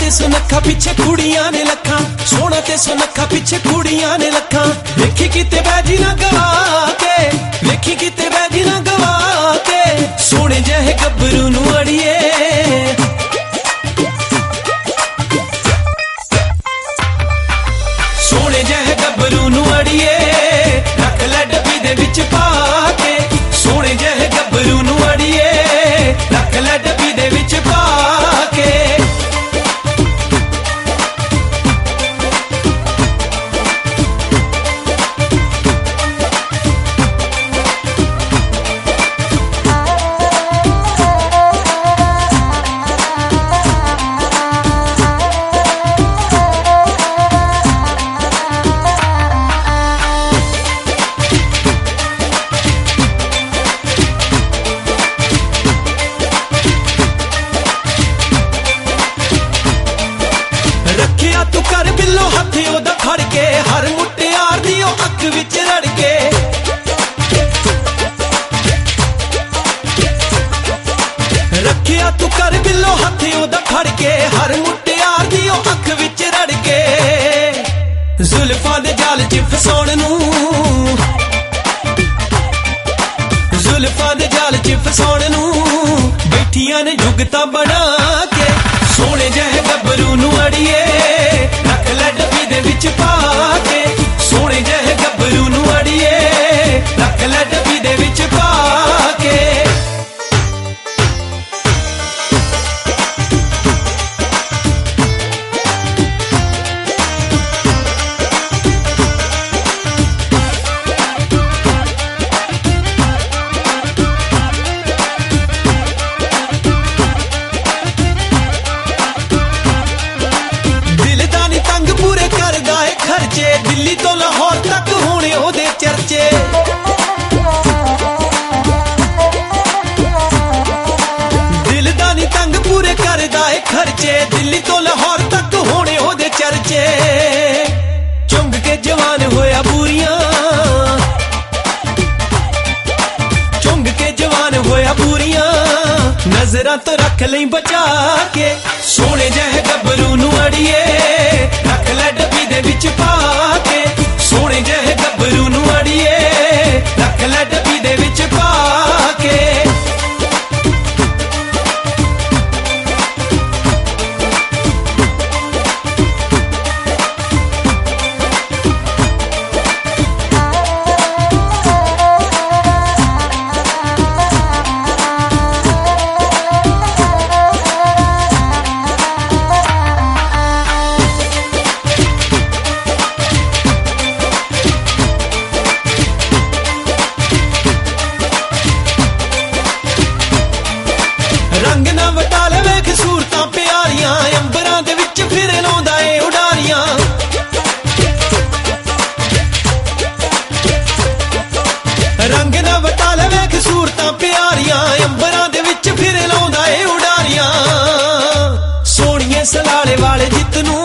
ते सुनखा पिछे कुड़ियां ने लखा, सोना ते सुनखा पिछे कुड़ियां ने लखा। वेखी किते बैजी ना गवा के, वेखी किते बैजी ना गवा के, सोने जहे गब्बरू नू अड़िए। सोने जहे गब्बरू नू अड़िए, रख लै डब्बी दे विच पा के। सोने जहे गब्बरू नू अड़िए, रख लै डब्बी दे विच पा के। तू कर बिल्लो हथे ओदा फड़ के, हर मुटियार दी ओ अख विच रड़ के। रखिया तू कर बिल्लो हथे ओदा फड़ के, हर मुटियार दी ओ अख विच रड़ के। जुल्फां दे जाल च फसाउण नूं, जुल्फां दे जाल च फसाउण नूं, बैठियां ने जुगतां बना के। सोने जहे गब्बरू नू अड़िए, रख लै डब्बी दे विच पा के। सोने जहे गब्बरू नू अड़िए, रख लै डब्बी दे विच पा के। दिल्ली तो लाहौर तक होने ओदे चर्चे। दिल दा नी तंग पूरे करदा ए खर्चे, दिल्ली तो लाहौर तक होने ओदे चर्चे। चुंग के जवान होया पूरियां, चुंग के जवान होया पूरियां, नजरां तो रख लई बचा के। सोने जहे गब्बरू नू अड़िए, रख लै डब्बी दे विच पा के। सोने जहे गब्बरू नू अड़िए, रख लै डब्बी दे विच पा के। रंग ना वटाल वेख सूरतां प्यारियां, अंबरां दे विच फिर लाउंदा ए उडारियां। रंग ना वटाल वेख सूरतां प्यारियां, अंबरां दे विच फिर लाउंदा ए उडारियां। सोहणिए सलाले वाले जितनू,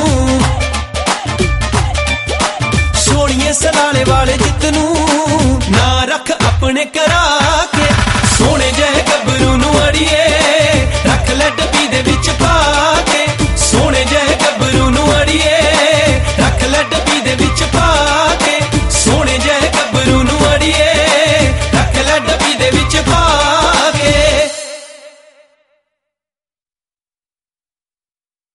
सोहणिए सलाले वाले जितनू, ना रख अपने करा के। सोने जहे गब्बरू नू अड़िए, रख लै डब्बी दे विच पा के। सोने जहे गब्बरू नू अड़िए, रख लै डब्बी दे विच पा के। सोने जहे गब्बरू नू अड़िए, रख लै डब्बी दे विच पा